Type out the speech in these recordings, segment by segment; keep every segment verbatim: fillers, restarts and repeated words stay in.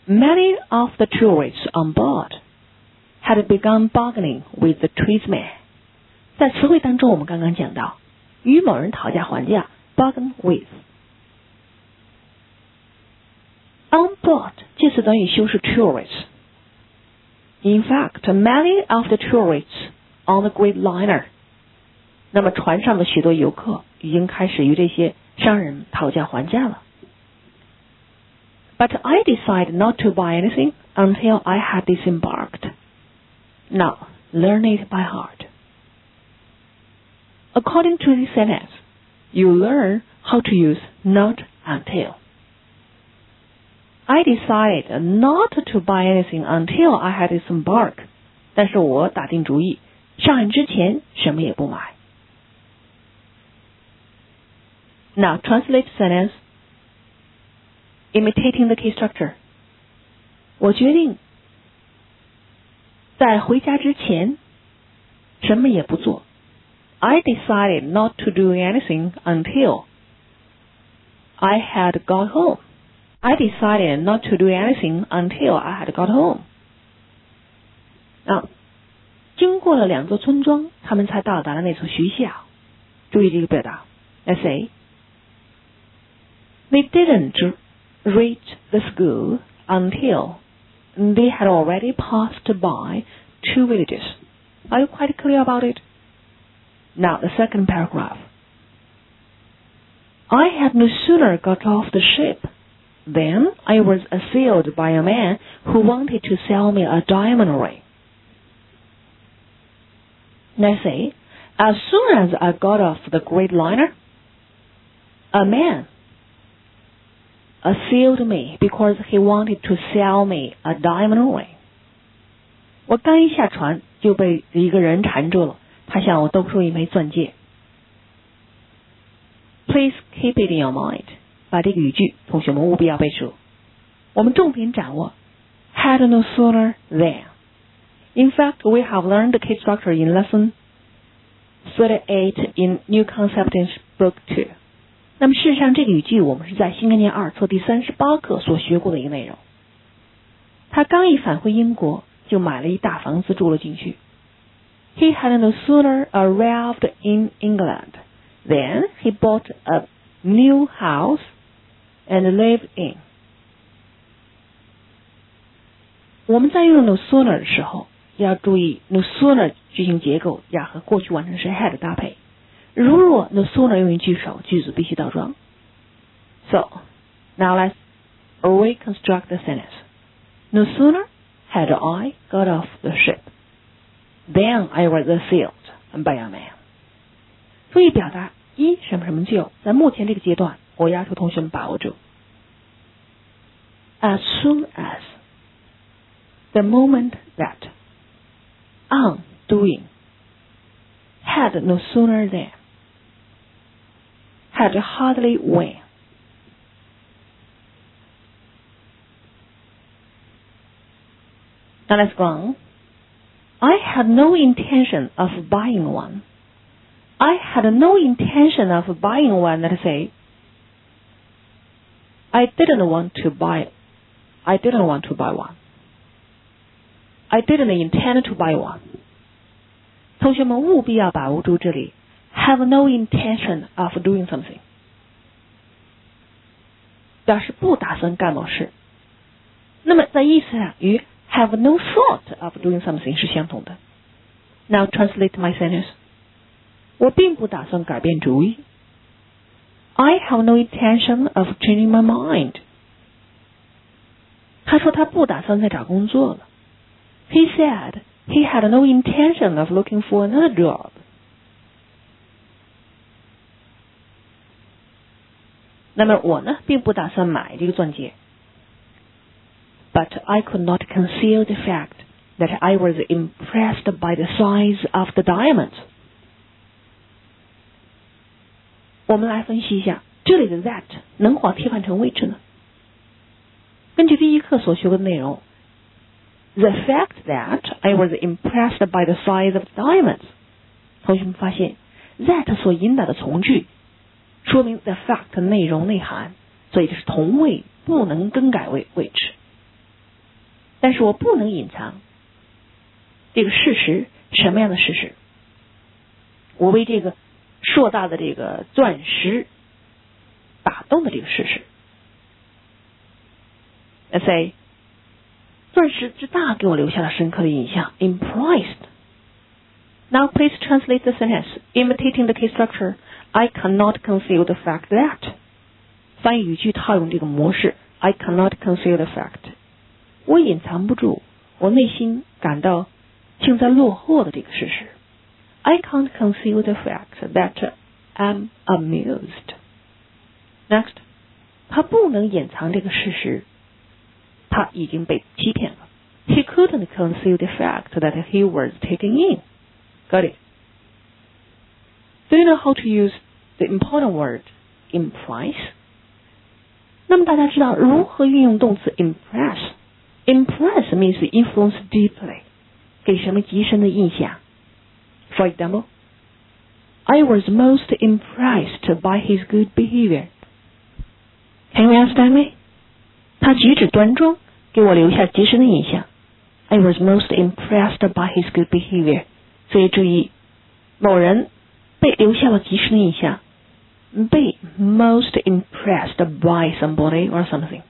many of the tourists on board had begun bargaining with the tradesman。在词汇当中，我们刚刚讲到与某人讨价还价 bargain with。On board 介词短语修饰 tourists。In fact, many of the tourists on the Great Liner， 那么船上的许多游客已经开始与这些商人讨价还价了。But I decided not to buy anything until I had disembarked. Now, learn it by heart. According to this sentence, you learn how to use not until. I decided not to buy anything until I had disembarked. 但是我打定主意，上岸之前什么也不买。Now translate sentence, imitating the key structure. 我决定在回家之前什么也不做。I decided not to do anything until I had got home. I decided not to do anything until I had got home. 啊，经过了两座村庄，他们才到达了那所学校。注意这个表达。Let's say, they didn't reach the school until they had already passed by two villages. Are you quite clear about it? Now the second paragraph. I had no sooner got off the ship than I was assailed by a man who wanted to sell me a diamond ring. Let's say, as soon as I got off the Great Liner, a man assailed me because he wanted to sell me a diamond ring. 我刚一下船就被一个人缠住了，他向我兜出一枚钻戒。Please keep it in your mind. 把这个语句，同学们务必要背熟。我们重点掌握 had no sooner than. In fact, we have learned the key structure in lesson thirty-eight in New Concept in Book two. 那么事实上，这个语句我们是在新概念二册第三十八课所学过的一个内容。他刚一返回英国，就买了一大房子住了进去。He had no sooner arrived in England than he bought a new house and lived in. 我们在用 no sooner 的时候，要注意 no sooner 句型结构要和过去完成时 had 搭配。如若 no sooner 用于句首，句子必须倒装。So, now let's reconstruct the sentence. No sooner had I got off the ship than I was assailed by a man. 注意表达一什么什么就，在目前这个阶段，我要求同学们把握住。As soon as, the moment that, on doing, had no sooner than, had hardly when. Now let's go on. I had no intention of buying one. I had no intention of buying one, let's say. I didn't want to buy, I didn't want to buy one. I didn't intend to buy one. 同学们务必要把握住这里 have no intention of doing something. 表示不打算干某事。那么在意思上与 have no thought of doing something 是相同的。Now translate my sentence. 我并不打算改变主意。I have no intention of changing my mind. 他说他不打算再找工作了。He said he had no intention of looking for another job. 那么我呢，并不打算买这个钻戒。But I could not conceal the fact that I was impressed by the size of the diamonds. 我们来分析一下，这里的 that 能否替换成 which 呢？根据第一课所学过的内容 ，the fact that I was impressed by the size of the diamonds， 同学们发现 that 所引导的从句，说明 the fact 内容内涵，所以这是同位，不能更改为 which。 但是我不能隐藏这个事实。什么样的事实？我为这个硕大的这个钻石打动的这个事实。Let's say， 钻石之大给我留下了深刻的印象 impressed。 Now please translate the sentence. Imitating the case structure, I cannot conceal the fact that. 翻译语句套用这个模式 I cannot conceal the fact. 我隐藏不住我内心感到幸灾乐祸的这个事实。I can't conceal the fact that I'm amused. Next， 他不能掩藏这个事实，他已经被欺骗了。He couldn't conceal the fact that he was taken in. Got it? Do you know how to use the important word impress? 那么大家知道如何运用动词 impress? Impress means influence deeply. 给什么极深的印象 ？For example, I was most impressed by his good behavior. Can you understand me? 他举止端庄，给我留下极深的印象。I was most impressed by his good behavior. 所以注意，某人被留下了极深的印象，被 most impressed by somebody or something。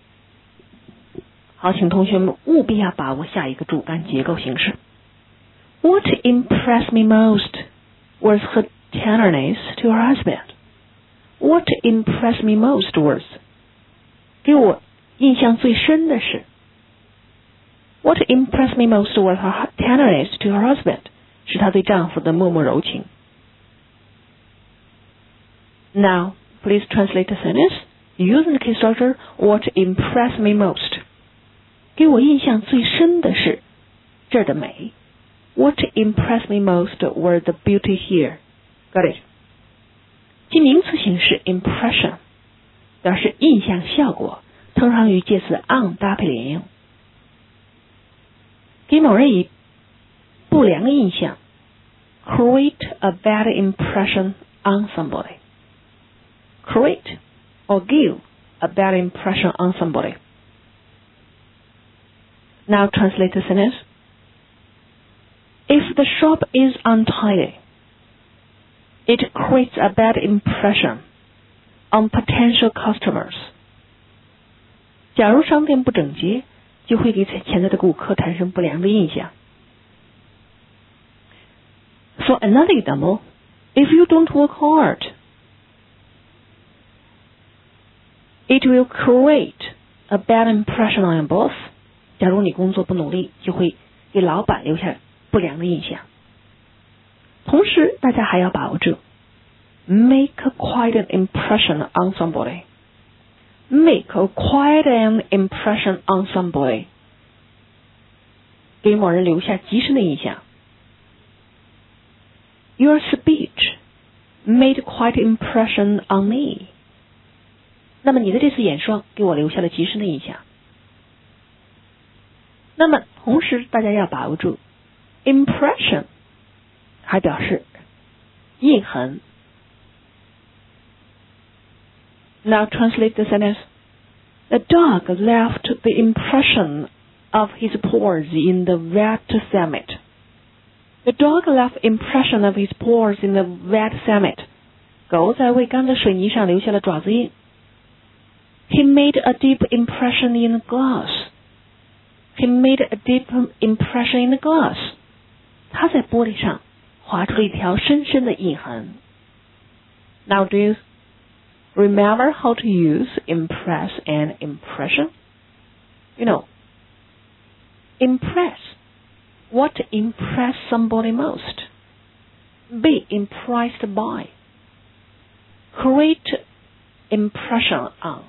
好，请同学们务必要把握下一个主干结构形式。What impressed me most was her tenderness to her husband. What impressed me most was 给我印象最深的是 What impressed me most was her tenderness to her husband. 是她对丈夫的默默柔情。Now, please translate the sentence using the case structure. What impressed me most? 给我印象最深的是这儿的美。What impressed me most were the beauty here. Got it? 其名词形式 impression 表示印象效果，通常与介词 on 搭配连用。给某人以不良的印象 create a bad impression on somebody. Create or give a bad impression on somebody. Now translate the sentence. If the shop is untidy, it creates a bad impression on potential customers. 假如商店不整洁，就会给潜在的顾客产生不良的印象。For another example, if you don't work hard, it will create a bad impression on your boss. 假如你工作不努力，就会给老板留下不良的印象。同时，大家还要把握住 make quite an impression on somebody. Make quite an impression on somebody. 给某人留下极深的印象。Your speech made quite an impression on me. 那么你的这次演说给我留下了极深的印象。那么同时大家要把握住 impression 还表示印痕。Now translate the sentence. The dog left the impression of his paws in the wet cement. The dog left impression of his paws in the wet cement. 狗在未干的水泥上留下了爪子印。He made a deep impression in the glass. He made a deep impression in the glass. 他在玻璃上划出了一条深深的印痕。Now do you remember how to use impress and impression? You know, impress. What impressed somebody most? Be impressed by. Create impression on.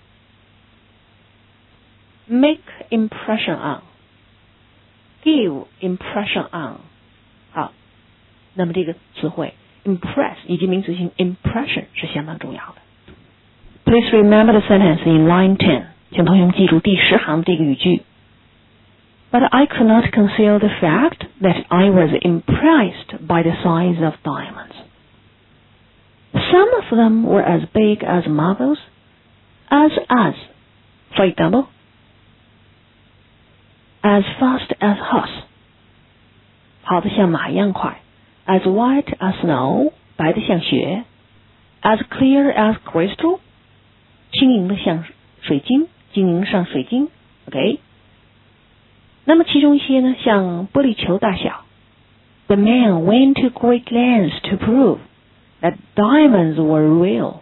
Make impression on. Give impression on. 好，那么这个词汇 impress 以及名词性 impression 是相当重要的。Please remember the sentence in line ten. 请同学们记住第十行这个语句。But I could not conceal the fact that I was impressed by the size of diamonds. Some of them were as big as marbles, as as. For example, as fast as horse， 跑得像马一样快。As white as snow， 白得像雪。As clear as crystal， 轻盈的像水晶，晶莹像水晶。OK， 那么其中一些呢，像玻璃球大小。The man went to great lengths to prove that diamonds were real.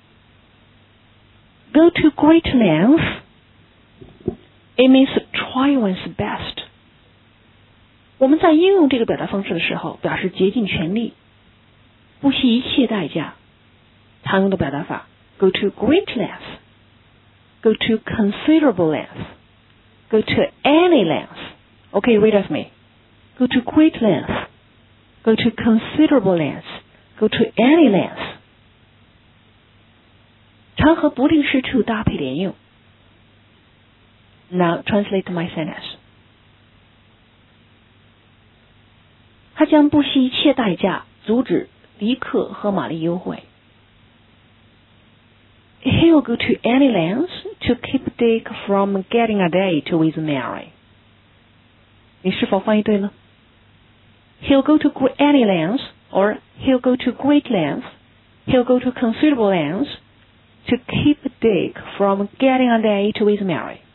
Go to great lengths, it means try one's best. 我们在应用这个表达方式的时候，表示竭尽全力，不惜一切代价。常用的表达法 go to great lengths, go to considerable lengths, go to any lengths. Okay, read with me. Go to great lengths, go to considerable lengths, go to any lengths. 常和不定式 to 搭配连用。Now translate my sentence. 他将不惜一切代价阻止迪克和玛丽幽会。He'll go to any lengths to keep Dick from getting a date with Mary. 你是否翻译对了？ He'll go to any lengths, or he'll go to great lengths, he'll go to considerable lengths to keep Dick from getting a date with Mary.